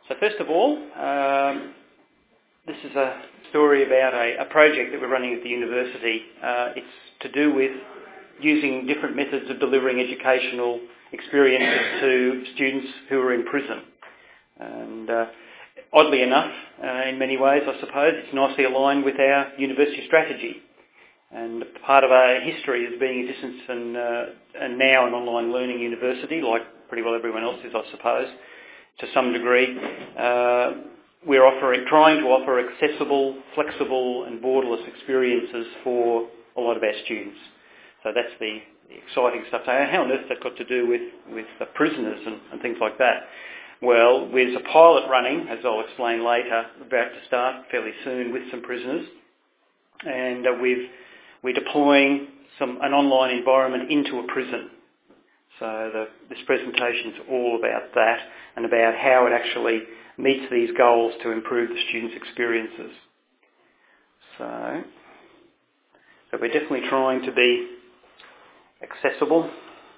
So first of all, this is a story about a project that we're running at the university. It's to do with using different methods of delivering educational experiences to students who are in prison. And oddly enough, in many ways, I suppose, it's nicely aligned with our university strategy. And part of our history as being a distance and now an online learning university, like pretty well everyone else is, I suppose, to some degree. We're trying to offer accessible, flexible and borderless experiences for a lot of our students. So that's the exciting stuff. So how on earth has that got to do with the prisoners and things like that? Well, there's a pilot running, as I'll explain later, about to start fairly soon with some prisoners. And we're deploying an online environment into a prison. So this presentation is all about that and about how it actually meets these goals to improve the students' experiences. So we're definitely trying to be accessible.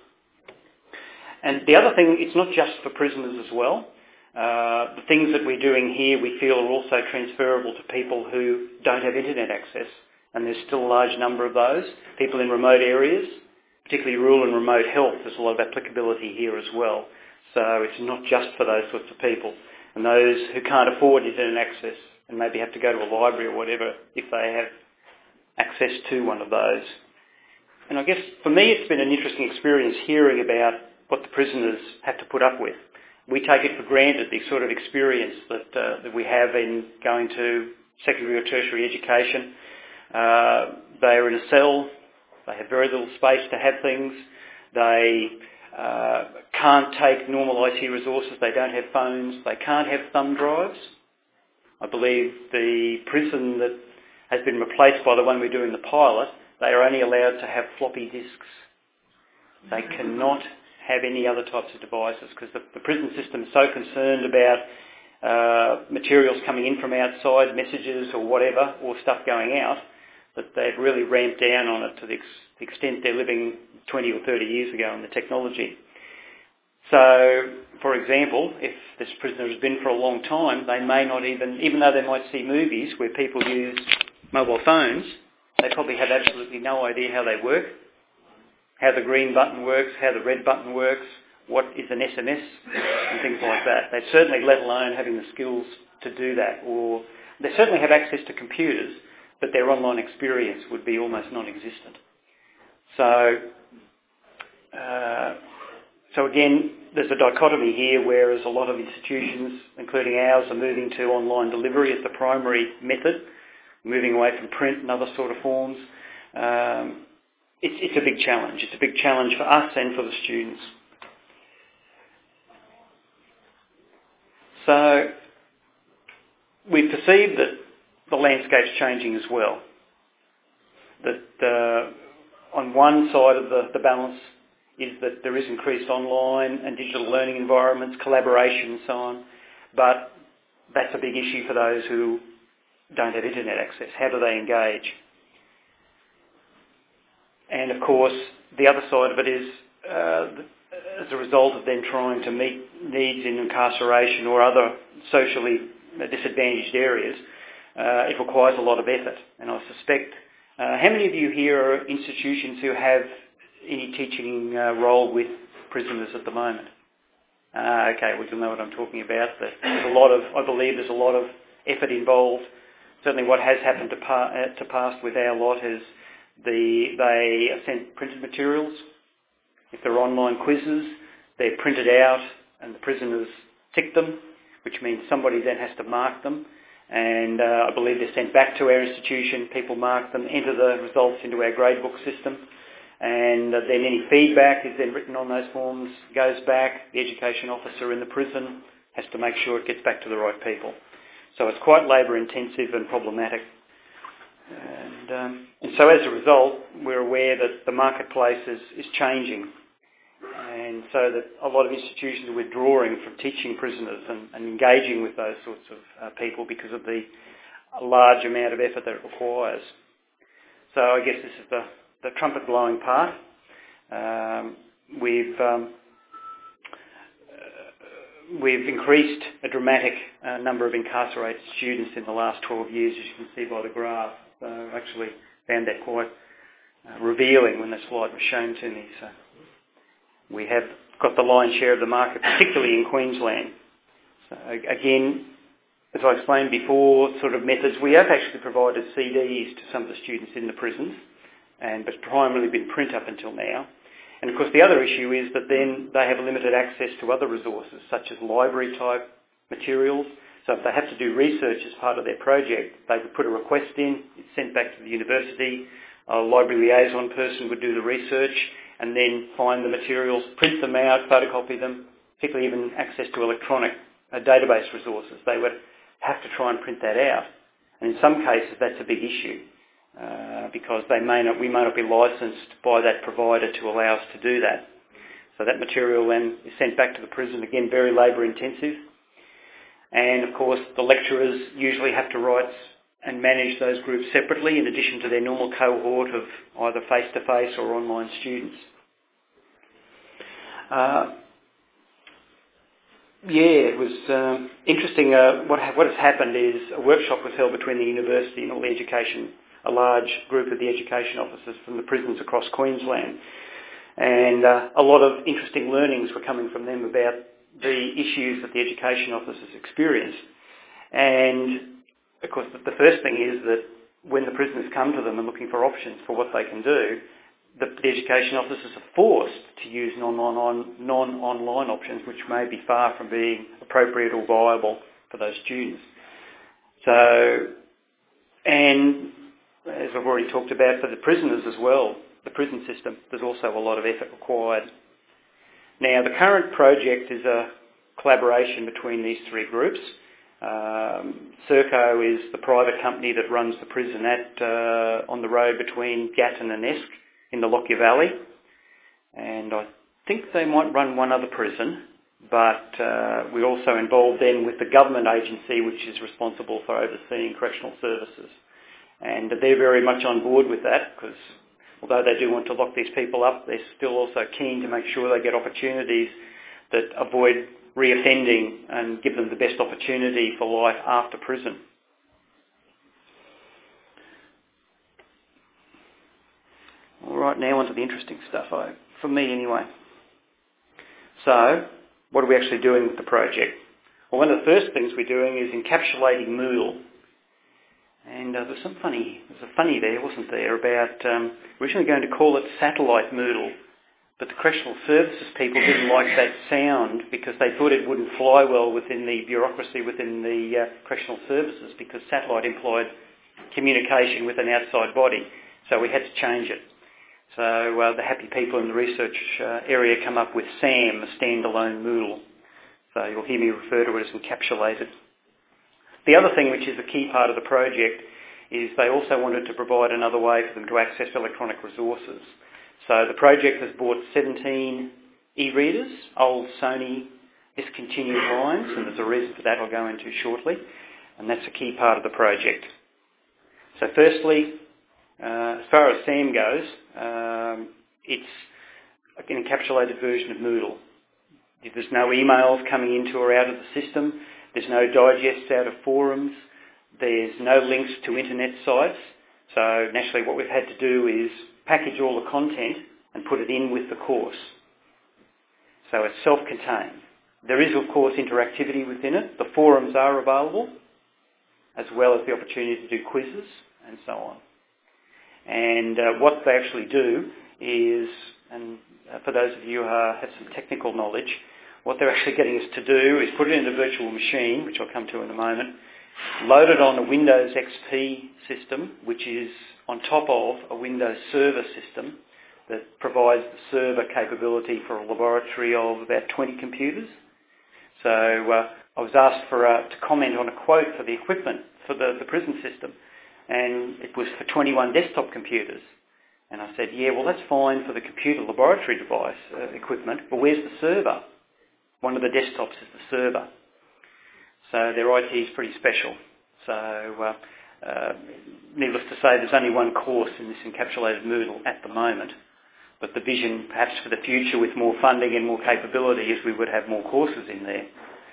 And the other thing, it's not just for prisoners as well. The things that we're doing here we feel are also transferable to people who don't have internet access. And there's still a large number of those. People in remote areas, particularly rural and remote health, there's a lot of applicability here as well. So it's not just for those sorts of people. And those who can't afford internet access and maybe have to go to a library or whatever if they have access to one of those. And I guess for me it's been an interesting experience hearing about what the prisoners have to put up with. We take it for granted, the sort of experience that we have in going to secondary or tertiary education. They are in a cell, they have very little space to have things, they can't take normal IT resources, they don't have phones, they can't have thumb drives. I believe the prison that has been replaced by the one we're doing the pilot, they are only allowed to have floppy disks. They cannot have any other types of devices because the prison system is so concerned about materials coming in from outside, messages or whatever, or stuff going out, that they've really ramped down on it to the extent they're living 20 or 30 years ago in the technology. So, for example, if this prisoner has been for a long time, they may not even though they might see movies where people use mobile phones, they probably have absolutely no idea how they work, how the green button works, how the red button works, what is an SMS, and things like that. They certainly, let alone having the skills to do that, or they certainly have access to computers, but their online experience would be almost non-existent. So again, there's a dichotomy here, whereas a lot of institutions, including ours, are moving to online delivery as the primary method, moving away from print and other sort of forms. It's a big challenge. It's a big challenge for us and for the students. So we perceive that the landscape's changing as well. That on one side of the balance is that there is increased online and digital learning environments, collaboration and so on, but that's a big issue for those who don't have internet access. How do they engage? And of course, the other side of it is, as a result of them trying to meet needs in incarceration or other socially disadvantaged areas, it requires a lot of effort. And I suspect, how many of you here are institutions who have any teaching role with prisoners at the moment? Okay, well, you'll know what I'm talking about. I believe there's a lot of effort involved. Certainly what has happened to past with our lot is they are sent printed materials. If they're online quizzes, they're printed out and the prisoners tick them, which means somebody then has to mark them. And I believe they're sent back to our institution. People mark them, enter the results into our gradebook system. And then any feedback is then written on those forms, goes back. The education officer in the prison has to make sure it gets back to the right people. So it's quite labour intensive and problematic. And so as a result, we're aware that the marketplace is changing. And so that a lot of institutions are withdrawing from teaching prisoners and engaging with those sorts of people because of the large amount of effort that it requires. So I guess this is the trumpet blowing part. we've increased a dramatic number of incarcerated students in the last 12 years, as you can see by the graph. So I actually found that quite revealing when the slide was shown to me. So we have got the lion's share of the market, particularly in Queensland. So again, as I explained before, sort of methods, we have actually provided CDs to some of the students in the prisons, but it's primarily been print up until now. And of course the other issue is that then they have limited access to other resources such as library type materials. So if they have to do research as part of their project, they would put a request in, it's sent back to the university, a library liaison person would do the research and then find the materials, print them out, photocopy them, particularly even access to electronic database resources. They would have to try and print that out. And in some cases that's a big issue. Because we may not be licensed by that provider to allow us to do that. So that material then is sent back to the prison, again very labour intensive. And of course the lecturers usually have to write and manage those groups separately in addition to their normal cohort of either face-to-face or online students. It was interesting. What has happened is a workshop was held between the university and all the education, a large group of the education officers from the prisons across Queensland. And a lot of interesting learnings were coming from them about the issues that the education officers experienced. And of course the first thing is that when the prisoners come to them and looking for options for what they can do, the education officers are forced to use non-online options which may be far from being appropriate or viable for those students. So, and as I've already talked about, for the prisoners as well, the prison system, there's also a lot of effort required. Now, the current project is a collaboration between these three groups. Serco is the private company that runs the prison on the road between Gatton and Esk in the Lockyer Valley. And I think they might run one other prison, but we're also involved then with the government agency which is responsible for overseeing correctional services. And they're very much on board with that because although they do want to lock these people up, they're still also keen to make sure they get opportunities that avoid reoffending and give them the best opportunity for life after prison. All right, now onto the interesting stuff, for me anyway. So, what are we actually doing with the project? Well, one of the first things we're doing is encapsulating Moodle. And there's a funny there, wasn't there, about originally going to call it satellite Moodle, but the correctional services people didn't like that sound because they thought it wouldn't fly well within the bureaucracy within the correctional services because satellite implied communication with an outside body. So we had to change it. So the happy people in the research area come up with SAM, a standalone Moodle. So you'll hear me refer to it as encapsulated. The other thing which is a key part of the project is they also wanted to provide another way for them to access electronic resources. So the project has bought 17 e-readers, old Sony discontinued lines, and there's a reason for that I'll go into shortly, and that's a key part of the project. So firstly, as far as SAM goes, it's an encapsulated version of Moodle. There's no emails coming into or out of the system. There's no digests out of forums. There's no links to internet sites. So naturally what we've had to do is package all the content and put it in with the course. So it's self-contained. There is of course interactivity within it. The forums are available as well as the opportunity to do quizzes and so on. And what they actually do is, and for those of you who have some technical knowledge, what they're actually getting us to do is put it in a virtual machine, which I'll come to in a moment, load it on a Windows XP system, which is on top of a Windows Server system that provides the server capability for a laboratory of about 20 computers. So I was asked to comment on a quote for the equipment for the prison system, and it was for 21 desktop computers. And I said, yeah, well that's fine for the computer laboratory device equipment, but where's the server? One of the desktops is the server. So their IT is pretty special. So needless to say, there's only one course in this encapsulated Moodle at the moment. But the vision, perhaps for the future with more funding and more capability, is we would have more courses in there.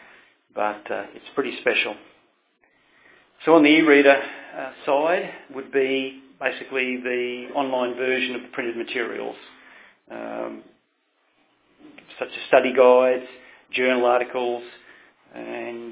but it's pretty special. So on the e-reader side would be basically the online version of the printed materials, such as study guides, journal articles, and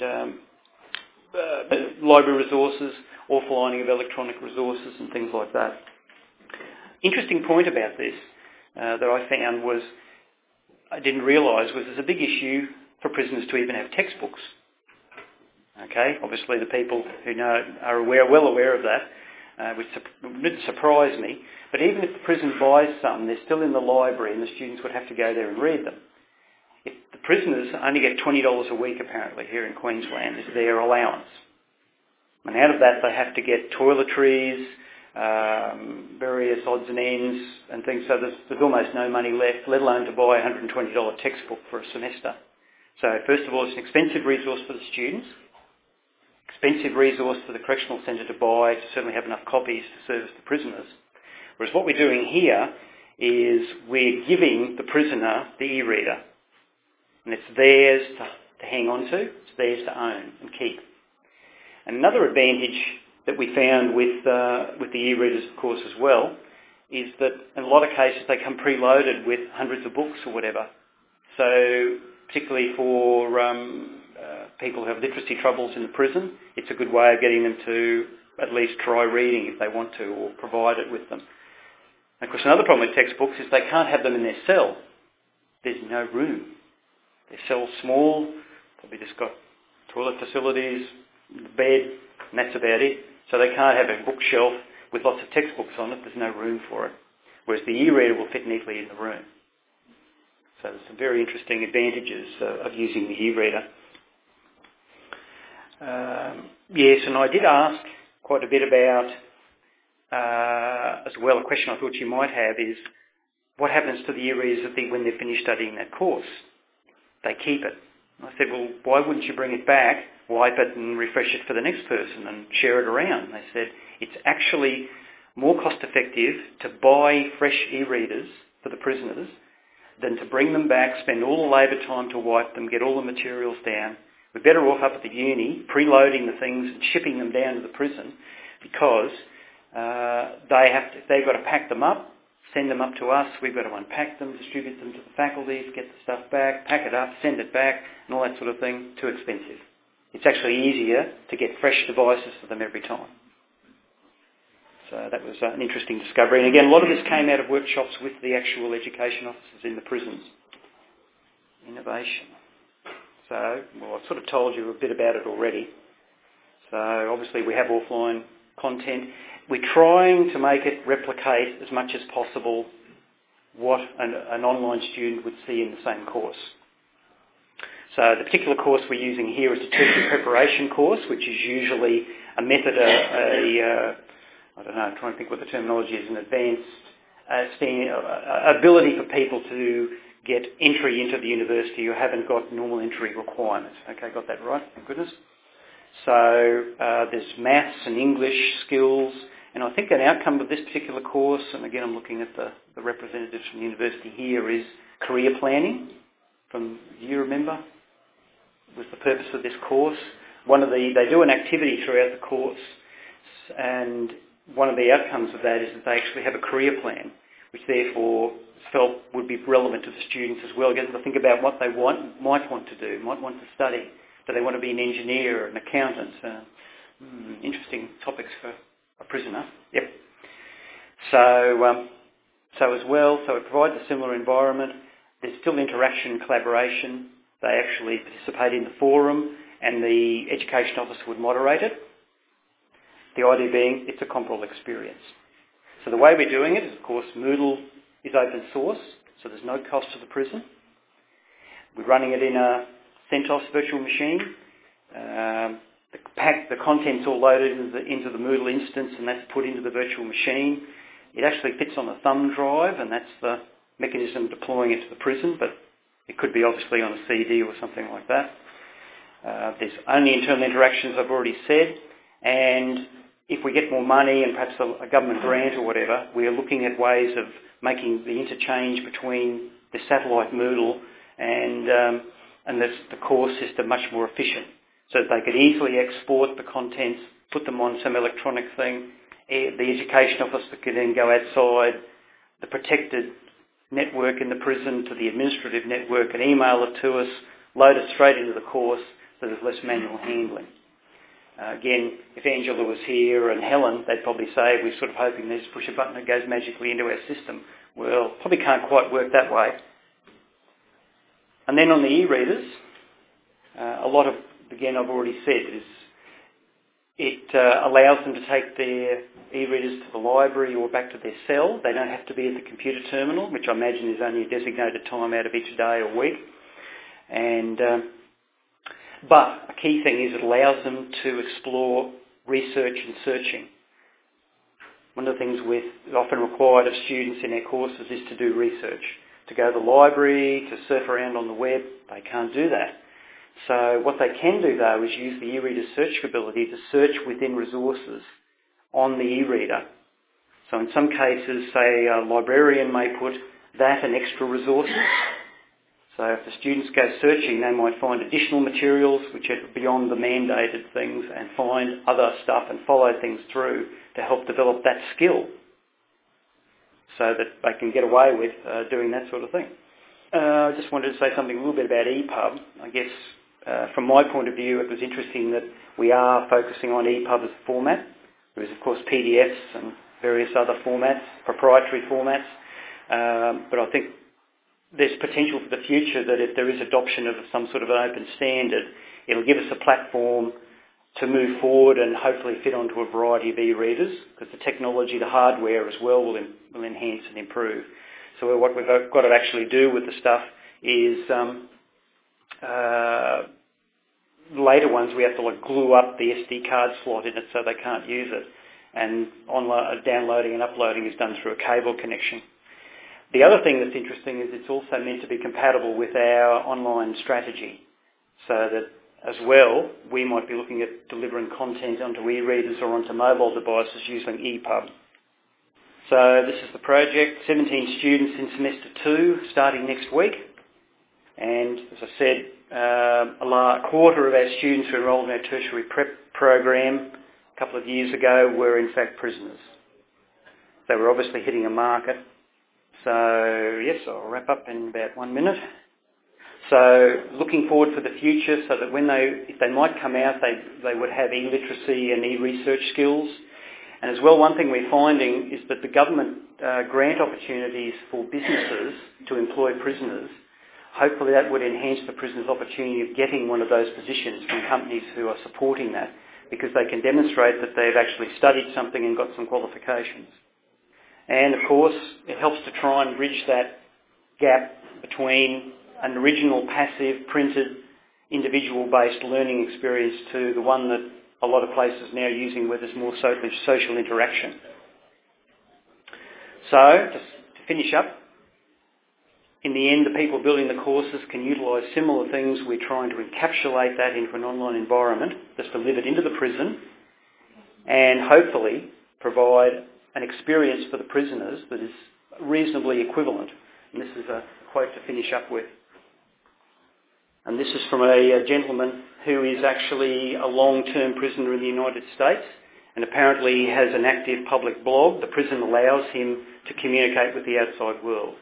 library resources, offlining of electronic resources and things like that. Interesting point about this that I found was, I didn't realise, was there's a big issue for prisoners to even have textbooks. Okay, obviously the people who know are well aware of that, which didn't surprise me. But even if the prison buys some, they're still in the library and the students would have to go there and read them. If the prisoners only get $20 a week, apparently, here in Queensland, is their allowance. And out of that, they have to get toiletries, various odds and ends and things. So there's almost no money left, let alone to buy a $120 textbook for a semester. So first of all, it's an expensive resource for the students, expensive resource for the correctional centre to buy to certainly have enough copies to service the prisoners. Whereas what we're doing here is we're giving the prisoner the e-reader. And it's theirs to hang on to, it's theirs to own and keep. And another advantage that we found with the e-readers, of course, as well, is that in a lot of cases they come preloaded with hundreds of books or whatever. So particularly for people who have literacy troubles in the prison, it's a good way of getting them to at least try reading if they want to, or provide it with them. And of course, another problem with textbooks is they can't have them in their cell. There's no room. Their cell's small, probably just got toilet facilities, bed, and that's about it. So they can't have a bookshelf with lots of textbooks on it. There's no room for it. Whereas the e-reader will fit neatly in the room. So there's some very interesting advantages of using the e-reader. Yes, and I did ask quite a bit about, as well, a question I thought you might have is, what happens to the e-readers when they're finished studying that course? They keep it. I said, well, why wouldn't you bring it back, wipe it and refresh it for the next person and share it around? They said, it's actually more cost effective to buy fresh e-readers for the prisoners than to bring them back, spend all the labour time to wipe them, get all the materials down. We're better off up at the uni, preloading the things and shipping them down to the prison, because they've got to pack them up, send them up to us, we've got to unpack them, distribute them to the faculties, get the stuff back, pack it up, send it back, and all that sort of thing. Too expensive. It's actually easier to get fresh devices for them every time. So that was an interesting discovery. And again, a lot of this came out of workshops with the actual education officers in the prisons. Innovation. So, well, I've sort of told you a bit about it already. So obviously we have offline content. We're trying to make it replicate as much as possible what an online student would see in the same course. So the particular course we're using here is a tertiary preparation course, which is usually a method, I don't know, I'm trying to think what the terminology is, an advanced ability for people to get entry into the university who haven't got normal entry requirements. Okay, got that right? Thank goodness. So there's maths and English skills, and I think an outcome of this particular course, and again I'm looking at the representatives from the university here, is career planning. Do you remember? Was the purpose of this course. They do an activity throughout the course, and one of the outcomes of that is that they actually have a career plan, which therefore felt would be relevant to the students as well. Get them to think about what they might want to do, might want to study. Do they want to be an engineer, an accountant? Interesting topics for a prisoner. Yep. So as well, so it provides a similar environment. There's still interaction and collaboration. They actually participate in the forum, and the education officer would moderate it. The idea being it's a comparable experience. So the way we're doing it is, of course, Moodle is open source, so there's no cost to the prison. We're running it in a CentOS virtual machine. The content's all loaded into the Moodle instance, and that's put into the virtual machine. It actually fits on a thumb drive, and that's the mechanism deploying it to the prison, but it could be obviously on a CD or something like that. There's only internal interactions, I've already said, and if we get more money and perhaps a government grant or whatever, we are looking at ways of making the interchange between the satellite Moodle and and that's the course system much more efficient, so that they could easily export the contents, put them on some electronic thing. The education officer could then go outside the protected network in the prison to the administrative network and email it to us, load it straight into the course, so there's less manual handling. Again, if Angela was here and Helen, they'd probably say we're sort of hoping they just push a button and it goes magically into our system. Well, probably can't quite work that way. And then on the e-readers, a lot of, again, I've already said, is it allows them to take their e-readers to the library or back to their cell. They don't have to be at the computer terminal, which I imagine is only a designated time out of each day or week. And but a key thing is it allows them to explore research and searching. One of the things often required of students in their courses is to do research. To go to the library, to surf around on the web, they can't do that. So what they can do though is use the e-reader search ability to search within resources on the e-reader. So in some cases, say a librarian may put that and extra resources. So if the students go searching, they might find additional materials which are beyond the mandated things and find other stuff and follow things through to help develop that skill so that they can get away with doing that sort of thing. I just wanted to say something a little bit about EPUB. I guess from my point of view, it was interesting that we are focusing on EPUB as a format. There is, of course, PDFs and various other formats, proprietary formats, but I think there's potential for the future that if there is adoption of some sort of an open standard, it'll give us a platform to move forward and hopefully fit onto a variety of e-readers, because the technology, the hardware as well will enhance and improve. So what we've got to actually do with the stuff is later ones we have to glue up the SD card slot in it so they can't use it, and downloading and uploading is done through a cable connection. The other thing that's interesting is it's also meant to be compatible with our online strategy, so that as well we might be looking at delivering content onto e-readers or onto mobile devices using EPUB. So this is the project, 17 students in semester 2 starting next week, and as I said, a quarter of our students who enrolled in our tertiary prep program a couple of years ago were in fact prisoners. They were obviously hitting a market. So yes, I'll wrap up in about 1 minute. So looking forward for the future, so that if they might come out, they would have e-literacy and e-research skills. And as well, one thing we're finding is that the government grant opportunities for businesses to employ prisoners, hopefully that would enhance the prisoners' opportunity of getting one of those positions from companies who are supporting that, because they can demonstrate that they've actually studied something and got some qualifications. And of course, it helps to try and bridge that gap between an original passive, printed, individual-based learning experience to the one that a lot of places now are using where there's more social interaction. So, just to finish up, in the end, the people building the courses can utilise similar things. We're trying to encapsulate that into an online environment that's delivered into the prison and hopefully provide an experience for the prisoners that is reasonably equivalent. And this is a quote to finish up with. And this is from a gentleman who is actually a long-term prisoner in the United States, and apparently has an active public blog. The prison allows him to communicate with the outside world.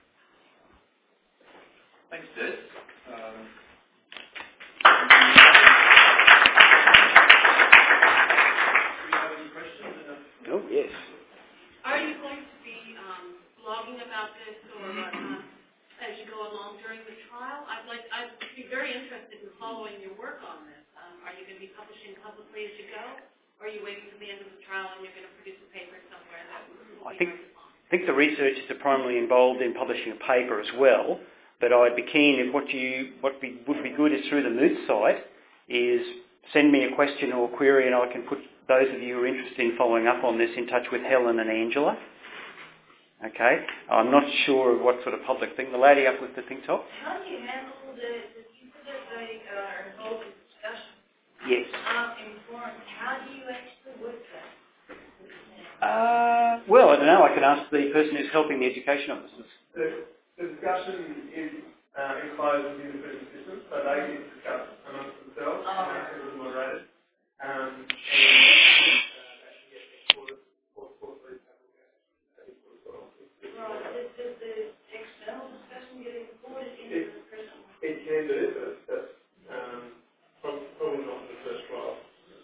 Thanks, Des. Oh, yes. Are you going to be blogging about this or whatnot as you go along during the trial? I'd be very interested in following your work on this. Are you going to be publishing publicly as you go, or are you waiting to the end of the trial and you're going to produce a paper somewhere that will be I think the researchers are primarily involved in publishing a paper as well, but I'd be keen if what would be good is through the Moot site is send me a question or a query, and I can put those of you who are interested in following up on this in touch with Helen and Angela. Okay, I'm not sure of what sort of public thing. The lady up with the thing top? How do you handle you said that they are involved in discussion? Yes. Informed. How do you actually work that? Well, I don't know. I can ask the person who's helping the education officers. The discussion is enclosed within the prison system, so they get discussed amongst themselves, it was moderated. And actually get exported. Right, does the external discussion get imported into the prison? It can do, but that's probably not in the first trial.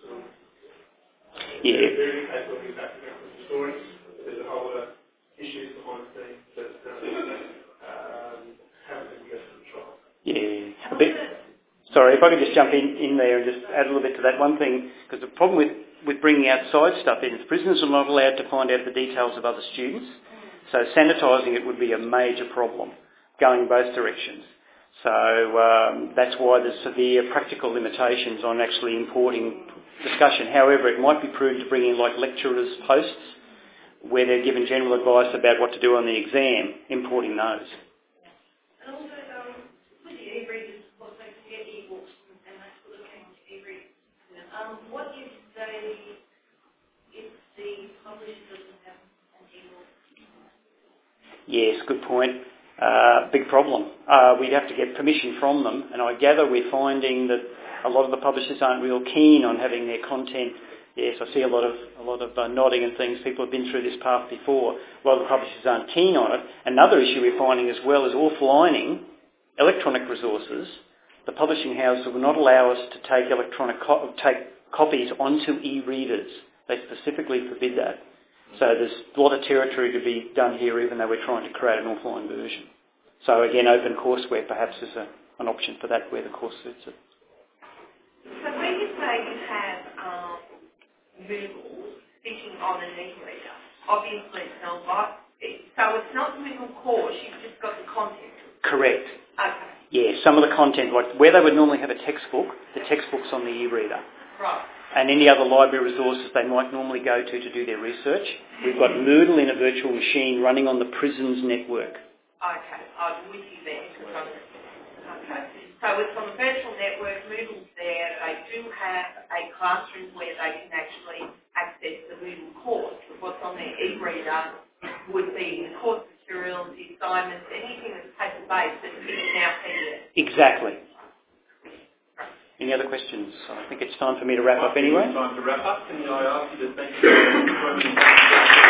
Yeah. There is a case where we back it up with historians. There's a whole lot of issues behind the scenes that haven't been addressed in the trial. Yeah. A bit. Sorry, if I could just jump in there and just add a little bit to that one thing, because the problem with bringing outside stuff in is prisoners are not allowed to find out the details of other students, so sanitising it would be a major problem, going both directions. So that's why there's severe practical limitations on actually importing discussion. However, it might be prudent to bring in like lecturers' posts where they're given general advice about what to do on the exam, importing those. And also, with the e-readers, of course, they can get e-books and that sort of thing, e-readers. What if the publisher doesn't have an e-book? Yes, good point. Big problem. We'd have to get permission from them, and I gather we're finding that a lot of the publishers aren't real keen on having their content. Yes, I see a lot of nodding and things. People have been through this path before. A lot of the publishers aren't keen on it. Another issue we're finding as well is offlining electronic resources. The publishing houses will not allow us to take take copies onto e-readers. They specifically forbid that. So there's a lot of territory to be done here, even though we're trying to create an offline version. So again, open courseware perhaps is an option for that where the course suits it. So when you say you have Moodle sitting on an e-reader, obviously it's not like it. So it's not the Moodle course, you've just got the content. Correct. Okay. Yeah, some of the content, like where they would normally have a textbook, the textbook's on the e-reader. Right. And any other library resources they might normally go to do their research. We've got Moodle in a virtual machine running on the prison's network. Okay, I'm with you there. Okay. So it's on the virtual network, Moodle's there, they do have a classroom where they can actually access the Moodle course. What's on their e-reader would be the course materials, the assignments, anything that's paper-based that's given out PDF. Exactly. Any other questions? I think it's time for me to wrap up anyway. Time to wrap up. Can I ask you to thank you for joining us?